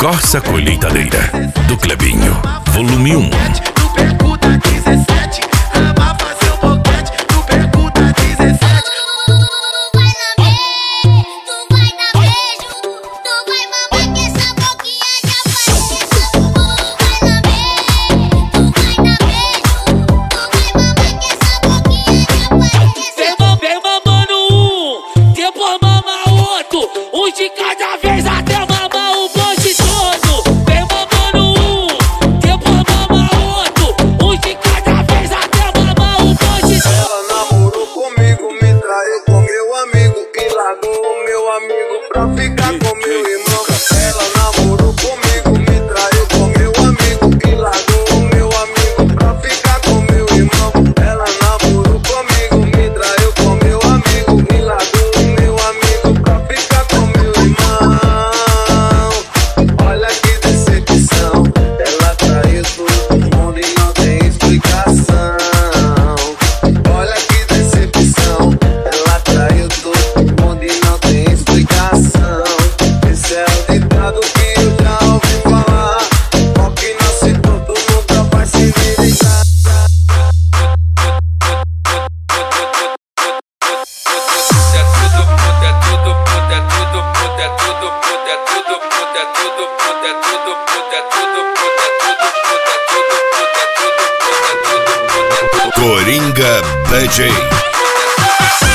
Corsa Colheitadeira do Clebinho, volume 1. Tu pergunta 17, ama fazer o boquete. Tu pergunta 17. Tu vai dar beijo, tu vai mamar que essa boquinha já parece. Tu vai lamber, tu vai dar beijo, tu vai mamar que essa boquinha já parece. Vem mamando um, depois mama outro, um de cada vez até mamar o bonde todo. Vem mamando um, depois mama outro, um de cada vez até mamar o bonde todo. Ela namorou comigo, me traiu com meu amigo e largou o meu amigo pra ficar com meu irmão. Ela namorou comigo, me traiu com meu amigo e largou o meu amigo pra ficar com meu irmão. Ela namorou comigo, me traiu com meu amigo e largou o meu amigo pra ficar com meu irmão. Olha que decepção, ela traiu todo mundo e não tem explicação. Olha que decepção, ela traiu todo mundo e não tem explicação. Esse é o ditado que eu já ouvi falar. Ó que nasce todo nunca vai se virar. Coringa BJ.